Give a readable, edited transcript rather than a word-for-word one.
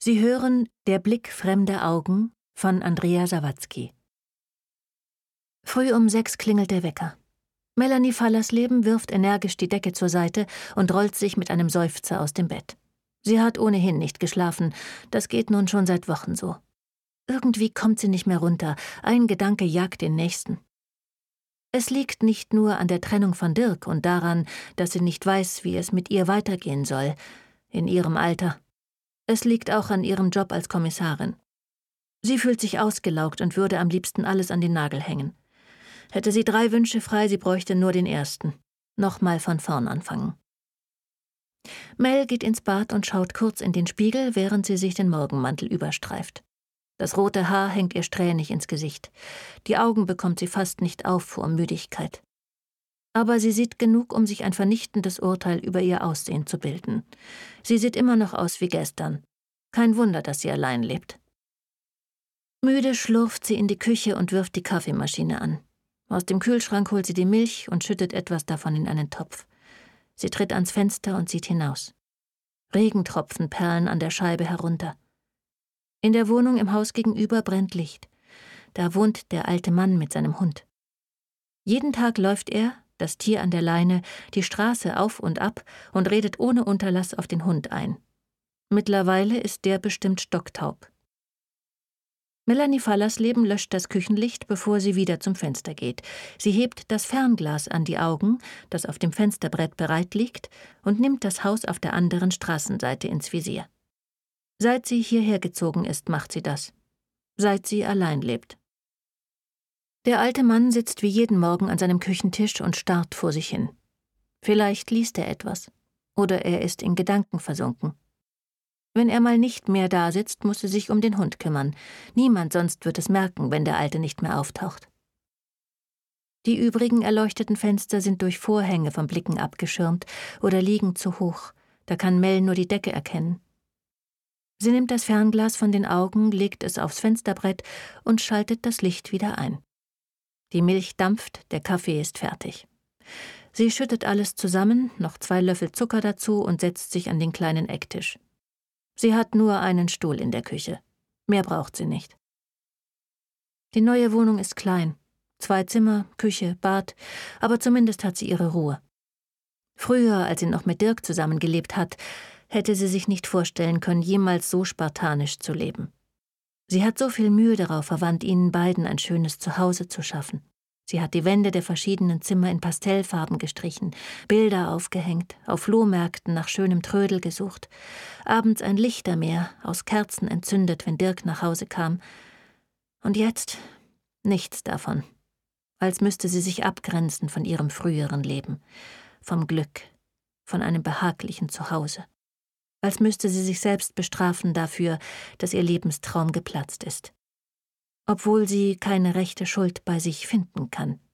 Sie hören Der Blick fremder Augen von Andrea Sawatzki. Früh um 6 klingelt der Wecker. Melanie Fallersleben wirft energisch die Decke zur Seite und rollt sich mit einem Seufzer aus dem Bett. Sie hat ohnehin nicht geschlafen, das geht nun schon seit Wochen so. Irgendwie kommt sie nicht mehr runter, ein Gedanke jagt den nächsten. Es liegt nicht nur an der Trennung von Dirk und daran, dass sie nicht weiß, wie es mit ihr weitergehen soll, in ihrem Alter. Es liegt auch an ihrem Job als Kommissarin. Sie fühlt sich ausgelaugt und würde am liebsten alles an den Nagel hängen. Hätte sie 3 Wünsche frei, sie bräuchte nur den ersten. Nochmal von vorn anfangen. Mel geht ins Bad und schaut kurz in den Spiegel, während sie sich den Morgenmantel überstreift. Das rote Haar hängt ihr strähnig ins Gesicht. Die Augen bekommt sie fast nicht auf vor Müdigkeit. Aber sie sieht genug, um sich ein vernichtendes Urteil über ihr Aussehen zu bilden. Sie sieht immer noch aus wie gestern. Kein Wunder, dass sie allein lebt. Müde schlurft sie in die Küche und wirft die Kaffeemaschine an. Aus dem Kühlschrank holt sie die Milch und schüttet etwas davon in einen Topf. Sie tritt ans Fenster und sieht hinaus. Regentropfen perlen an der Scheibe herunter. In der Wohnung im Haus gegenüber brennt Licht. Da wohnt der alte Mann mit seinem Hund. Jeden Tag läuft er, das Tier an der Leine, die Straße auf und ab und redet ohne Unterlass auf den Hund ein. Mittlerweile ist der bestimmt stocktaub. Melanie Fallersleben löscht das Küchenlicht, bevor sie wieder zum Fenster geht. Sie hebt das Fernglas an die Augen, das auf dem Fensterbrett bereit liegt, und nimmt das Haus auf der anderen Straßenseite ins Visier. Seit sie hierher gezogen ist, macht sie das. Seit sie allein lebt. Der alte Mann sitzt wie jeden Morgen an seinem Küchentisch und starrt vor sich hin. Vielleicht liest er etwas. Oder er ist in Gedanken versunken. Wenn er mal nicht mehr da sitzt, muss er sich um den Hund kümmern. Niemand sonst wird es merken, wenn der Alte nicht mehr auftaucht. Die übrigen erleuchteten Fenster sind durch Vorhänge von Blicken abgeschirmt oder liegen zu hoch. Da kann Mel nur die Decke erkennen. Sie nimmt das Fernglas von den Augen, legt es aufs Fensterbrett und schaltet das Licht wieder ein. Die Milch dampft, der Kaffee ist fertig. Sie schüttet alles zusammen, noch 2 Löffel Zucker dazu und setzt sich an den kleinen Ecktisch. Sie hat nur einen Stuhl in der Küche. Mehr braucht sie nicht. Die neue Wohnung ist klein. 2 Zimmer, Küche, Bad, aber zumindest hat sie ihre Ruhe. Früher, als sie noch mit Dirk zusammengelebt hat, hätte sie sich nicht vorstellen können, jemals so spartanisch zu leben. Sie hat so viel Mühe darauf verwandt, ihnen beiden ein schönes Zuhause zu schaffen. Sie hat die Wände der verschiedenen Zimmer in Pastellfarben gestrichen, Bilder aufgehängt, auf Flohmärkten nach schönem Trödel gesucht, abends ein Lichtermeer aus Kerzen entzündet, wenn Dirk nach Hause kam. Und jetzt nichts davon. Als müsste sie sich abgrenzen von ihrem früheren Leben, vom Glück, von einem behaglichen Zuhause. Als müsste sie sich selbst bestrafen dafür, dass ihr Lebenstraum geplatzt ist. Obwohl sie keine rechte Schuld bei sich finden kann.